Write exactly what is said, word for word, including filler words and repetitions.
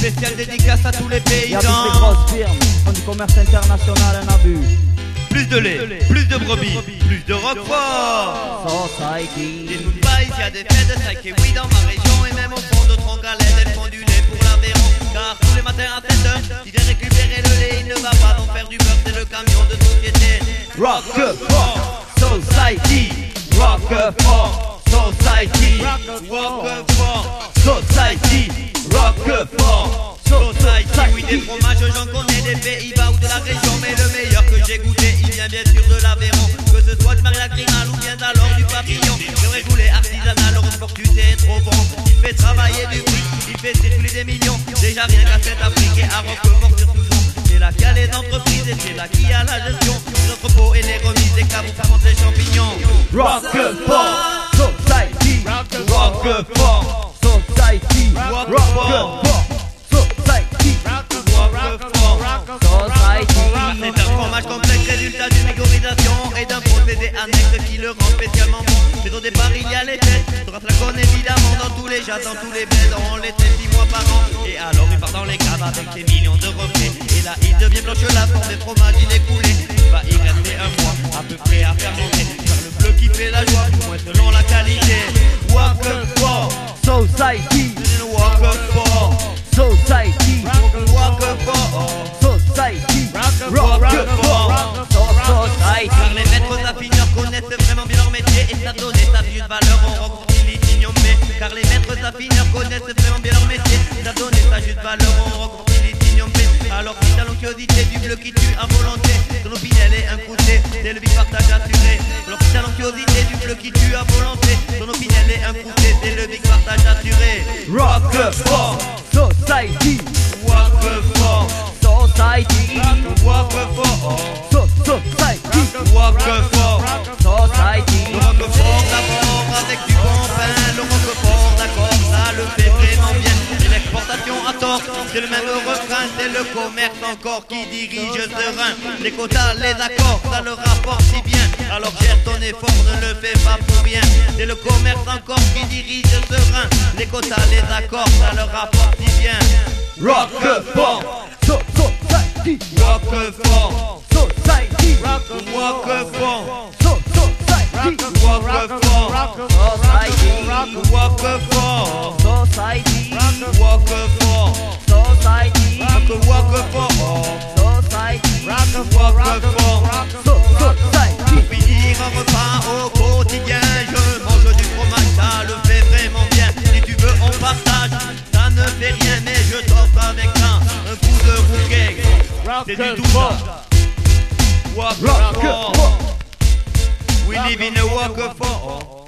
Spécial dédicace à tous les paysans. Y'a toutes les grosses firmes font du commerce international en abus. Plus de lait, plus de brebis, plus de roquefort. Society. Dis-nous pas, ici y'a des fêtes de sac et oui dans ma région. Et même au fond de Trongalette, elles font du lait pour l'Aveyron. Car tous les matins à sept heures, il vient récupérer le lait. Il ne va pas en faire du beurre, c'est le camion de société. Roquefort Society, Roquefort Society, Roquefort Society, Roquefort Society. Oui, des fromages j'en connais des Pays-Bas ou de la région, mais le meilleur que j'ai goûté, il vient bien sûr de l'Aveyron. Que ce soit de Marie-Lagrimale ou bien d'alors du Papillon. J'aurais voulu artisanal, le Roquefort tu t'es trop bon. Il fait travailler du fric, il fait circuler des millions. Déjà rien qu'à cette Afrique et à Roquefort sur tout fond. C'est là qu'il y a les entreprises et c'est là qu'il y a la gestion. Les entrepôts et les remises des caves où ça monte les champignons. Roquefort Society, Roquefort Society, Roquefort Society, Roquefort Society. C'est un fromage complexe, résultat d'une mégorisation et d'un procédé annexe qui le rend spécialement bon. Mais au départ il y a les têtes, sur un flacon évidemment, dans tous les jazz, dans tous les bleds, on les traite six mois par an. Et alors il part dans les caves avec des millions de reflets. Et là il devient blanche la forme des fromages, il est coulé. Il va y rester un mois à peu près à fermenter. Car le bleu qui fait la joie, du moins selon la qualité. Roquefort Society, Roquefort Society, Roquefort Society, Roquefort Society. Car les maîtres affineurs connaissent vraiment bien leur métier et ça donne sa juste valeur au Roquefort Lithium-B. Car les maîtres affineurs connaissent vraiment bien leur métier, ça donne sa juste valeur au Roquefort Lithium-B. Alors si ta l'onctuosité du bleu qui tue à volonté, ton opinel est un côté, c'est le big partage assuré. Alors si ta l'onctuosité du bleu qui tue à volonté, ton opinel est un côté, c'est le big partage assuré. Roquefort Society, Roquefort Society, Roquefort Society, Roquefort Society. Le Roquefort d'abord avec du bon pain, le Roquefort d'accord ça le fait vraiment bien. Et l'exportation à tort, c'est le même refrain, c'est le commerce encore qui dirige serein. Les quotas, les accords, ça le rapporte si bien. Alors cher ton effort, ne le fais pas pour rien. C'est le commerce encore qui dirige serein. Les quotas, les accords, ça le rapporte si bien. Roquefort Society, Roquefort Society, Roquefort Society, Roquefort Society, Roquefort Society, Roquefort Society, Roquefort Society, Roquefort Society. Pour finir un repas au quotidien, je mange du fromage, ça le fait vraiment bien. Si tu veux on partage, ça ne fait rien, mais je t'offre avec ça un coup de rouquet. C'est du tout ça. Roquefort, we live in a Roquefort.